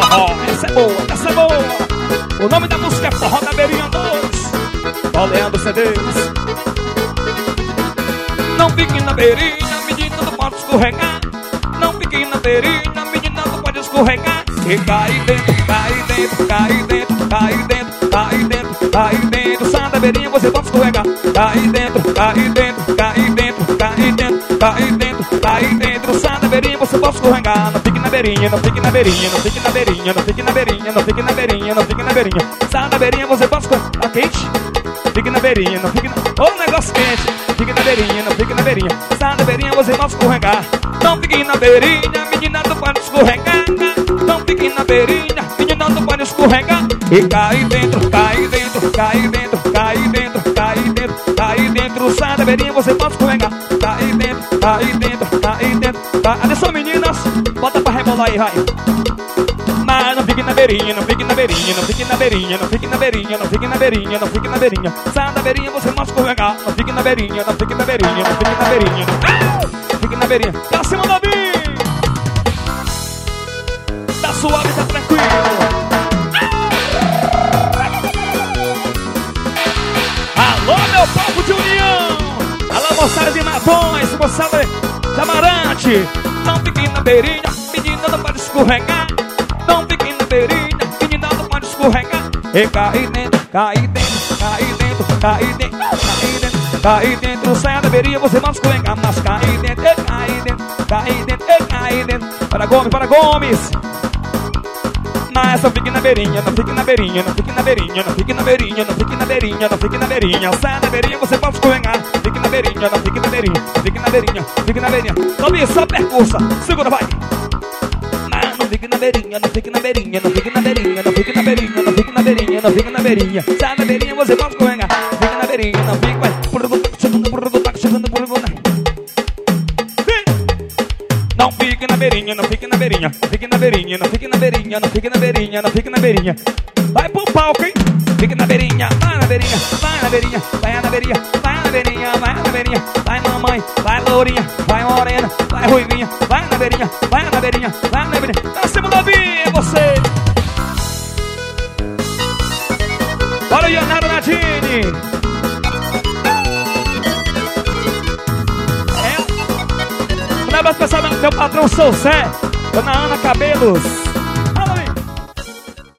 Ó, essa é boa, essa é boa. O nome da música é Forró da Beirinha 2. Oleando CDs. Não fique na beirinha, menina, não pode escorregar. Não fique na beirinha, menina, não pode escorregar. E cai dentro, cai dentro, cai dentro, cai dentro, cai dentro, cai dentro. Sai da beirinha, você pode escorregar. Cai dentro, cai dentro, cai dentro, cai dentro, cai dentro, cai dentro. Sai da beirinha, você pode escorregar. Não fique na beirinha, não fique na beirinha, não fique na beirinha, não fique na beirinha, não fique na beirinha, não fique na beirinha. Sai da beirinha, você pode escorregar. Tá quente? Fique na beirinha, não fique na... Ô, negócio quente. Fique na beirinha, não fique na beirinha. Sai da beirinha, você pode escorregar. Não fique na beirinha, menina, não pode escorregar. Não fique na beirinha, menina, não pode escorregar. E cai dentro, cai dentro, cai dentro, cai dentro, cai dentro, cai dentro. Sai da beirinha, você pode escorregar. Cai dentro, cai dentro, cai dentro, cai... Atenção, meninas, bota pra rebolar aí, vai. Mas não fique na beirinha, não fique na beirinha, não fique na beirinha, não fique na beirinha, não fique na beirinha, não fique na beirinha. Sai da beirinha, você pode escorregar. Não fique na beirinha, não fique na beirinha, não fique na beirinha. Não fique na beirinha. Pra cima, novinho. Tá suave, tá tranquilo. Alô, meu povo de união. Alô, moçada de Matões, moçada de Amarante. Não fique na beirinha, menina, não pode escorregar. Não fique na beirinha, menina, não pode escorregar. E cai dentro, cai dentro, cai dentro, cai dentro, cai dentro, cai dentro. Sai da beirinha, você não escorregar. Mas cai dentro, cai dentro, cai dentro, cai dentro. Para Gomes, para Gomes. Mas não fique na beirinha, não fique na beirinha, não fique na beirinha, não fique na beirinha, não fique na beirinha, não fique na beirinha. Sai da beirinha, você pode escorregar. Fique na beirinha, não fique na beirinha, fique na beirinha, fique na beirinha. Sobe, só percursa, segura, vai. Não fique na beirinha, não fique na beirinha, não fique na beirinha, não fique na beirinha, não fique na beirinha, não fique na beirinha. Sai da beirinha, você pode escorregar. Fique na beirinha, não fique, vai. Chegando, não fique na beirinha, não fique na beirinha, não fique na beirinha, não fique na beirinha, não fique na beirinha, não fique na beirinha. Vai pro palco, hein? Fique na beirinha, vai na beirinha, vai na beirinha, vai na beirinha, vai na beirinha, vai na beirinha. Vai mamãe, vai lourinha, vai morena, vai ruivinha, vai na beirinha, vai na beirinha, vai na beirinha. Tá cima da vinha, é você. Olha o Ionara Nadine. Um abraço pessoal, meu patrão Sou Zé, Dona Ana Cabelos.